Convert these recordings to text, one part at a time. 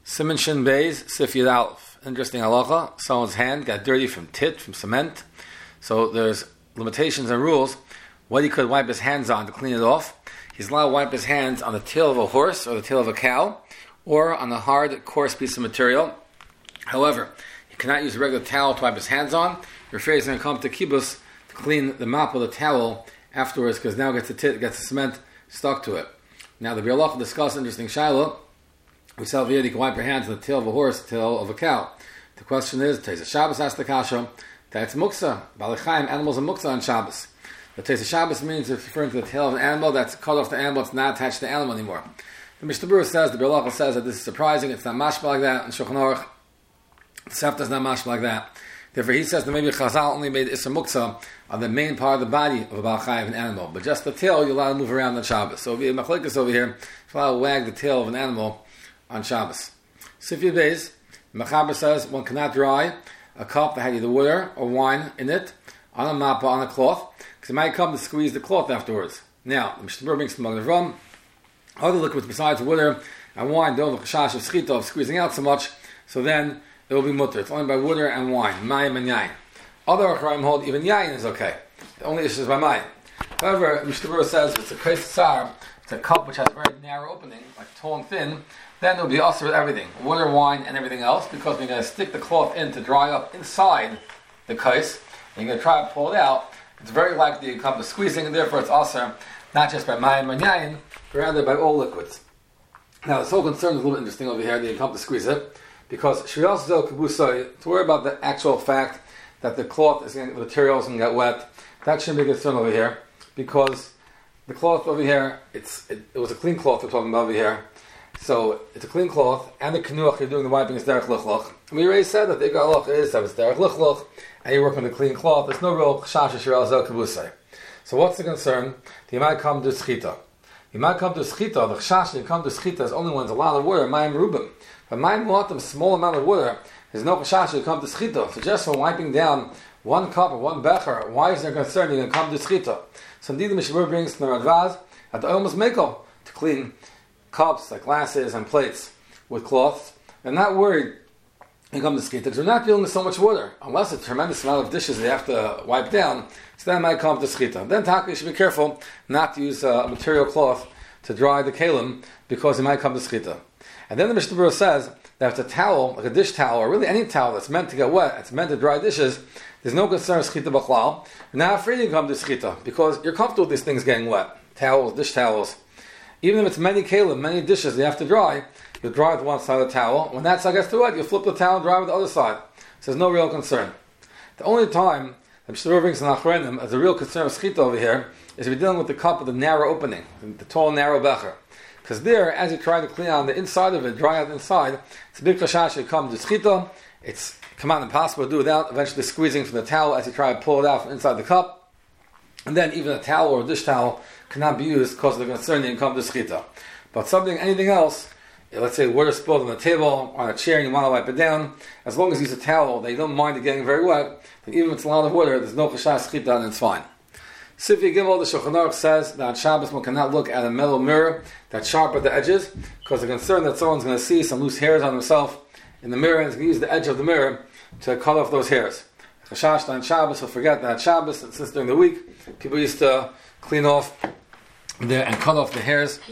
Siman Shin Beis, Sif Yud Aleph. Interesting halacha. Someone's hand got dirty from from cement. So there's limitations and rules. What he could wipe his hands on to clean it off. He's allowed to wipe his hands on the tail of a horse or the tail of a cow, or on a hard, coarse piece of material. However, he cannot use a regular towel to wipe his hands on. Your afraid he's going to come to kibbutz to clean the mop of the towel afterwards, because now it gets the cement stuck to it. Now the Biur Halacha discussed interesting shaila. We saw over here you can wipe your hands on the tail of a horse, the tail of a cow. The question is, Teis Shabbos asked the kasha, that's muksa. Baalei Chayim, animals are muksa on Shabbos. The Teis Shabbos means it's referring to the tail of an animal that's cut off the animal, it's not attached to the animal anymore. The Mishnah Berurah says, the Biur Halacha says that this is surprising, it's not mashma like that, and Shulchan Aruch, the Sefta is not mashma like that. Therefore he says that maybe Chazal only made Issa Muksa on the main part of the body of a Baalei Chayim, an animal, but just the tail you're allowed to move around on Shabbos. So we have Machlekes over here, you're allowed to wag the tail of an animal on Shabbos. Sif Yud Beis, Mechaber says one cannot dry a cup that had either water or wine in it on a mappa, on a cloth, because it might come to squeeze the cloth afterwards. Now, the Mishnah Berurah brings some of rum, other liquids besides water and wine don't have a chashash of schita, of squeezing out so much, so then it will be mutter. It's only by water and wine, mayim and yain. Other Acharim hold even yain is okay. The only issue is by mayim. However, Mishnah Berurah says it's a kais tsar, it's a cup which has a very narrow opening, like tall and thin, then it will be also with everything, water, wine, and everything else, because we're going to stick the cloth in to dry up inside the kais, and you're going to try to pull it out. It's very likely to come to squeezing, and therefore it's also not just by mayim and yain, but rather by all liquids. Now, this whole concern is a little bit interesting over here, that you come to squeeze it, because shriel zel kibusay, to worry about the actual fact that the cloth is going to, the material is going to get wet, that shouldn't be a concern over here, because the cloth over here, it was a clean cloth we're talking about over here. So it's a clean cloth, and the kanuach you're doing the wiping is derech lichloch. We already said that the ikar halacha is that it's derech lichloch, and you're working with a clean cloth. There's no real chashash shirel zel kabusay. So what's the concern? You might come to schita. You might come to schita. The chashash you come to schita is only when there's a lot of water. Mayim rubim, but mayim muatim, small amount of water. There's no chashash you come to schita. So just for wiping down one cup or one becher, why is there concern you're going to come to schita? So indeed the Mishnah Berurah brings to the Radvaz at the almost mekel to clean cups, like glasses and plates with cloths. They're not worried you come to skita because we're not dealing with so much water. Unless a tremendous amount of dishes they have to wipe down, so that might come to skita. Then you should be careful not to use a material cloth to dry the kalim because it might come to skita. And then the Mishnah Berurah says that if it's a towel, like a dish towel, or really any towel that's meant to get wet, it's meant to dry dishes, there's no concern of skita b'chlal. You're not afraid you come to skita because you're comfortable with these things getting wet. Towels, dish towels. Even if it's many kalim, many dishes you have to dry, you'll dry with one side of the towel. When that side gets too wet, you'll flip the towel and dry with the other side. So there's no real concern. The only time that Mishnah Berurah brings an achrenim as a real concern of schita over here is if you're dealing with the cup with the narrow opening, the tall, narrow becher. Because there, as you're trying to clean out the inside of it, dry out the inside, it's a big chashash you come to schita. It's come out impossible to do without eventually squeezing from the towel as you try to pull it out from inside the cup. And then even a towel or a dish towel cannot be used because of the concern that you come to schita. But anything else, let's say water spilled on the table, on a chair, and you want to wipe it down, as long as you use a towel that you don't mind it getting very wet, then even if it's a lot of water, there's no chashash schita and it's fine. Sif Yud Gimel, the Shulchan Aruch says that on Shabbos one cannot look at a metal mirror that's sharp at the edges, because the concern that someone's going to see some loose hairs on himself in the mirror, and he's going to use the edge of the mirror to cut off those hairs. Chashash on Shabbos, will forget that Shabbos, and since during the week, people used to clean off there and cut off the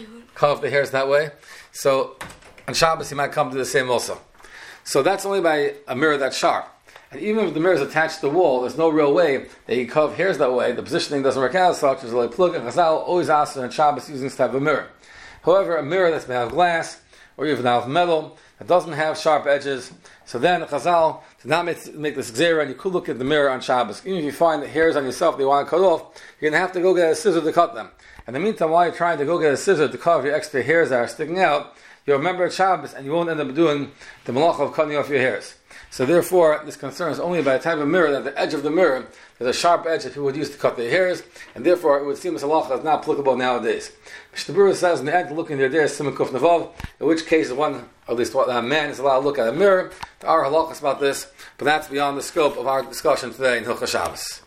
hairs that way. So on Shabbos he might come to the same also. So that's only by a mirror that's sharp. And even if the mirror is attached to the wall, there's no real way that you cut off hairs that way. The positioning doesn't work out, so there's like plug and Chazal always ask on Shabbos using this type of mirror. However, a mirror that's made out of glass or even out of metal that doesn't have sharp edges, so then Chazal did not make this gzera, and you could look at the mirror on Shabbos. Even if you find the hairs on yourself that you want to cut off, you're going to have to go get a scissor to cut them. In the meantime, while you're trying to go get a scissor to cut off your extra hairs that are sticking out, you'll remember at Shabbos and you won't end up doing the malach of cutting off your hairs. So therefore, this concern is only by a type of mirror that the edge of the mirror, there's a sharp edge that people would use to cut their hairs, and therefore it would seem as halacha is not applicable nowadays. Mishnah Berurah says in the end, looking there is Siman Kuf Nevav, in which case one, at least a man is allowed to look at a mirror. There are halachas about this, but that's beyond the scope of our discussion today in Hilchos Shabbos.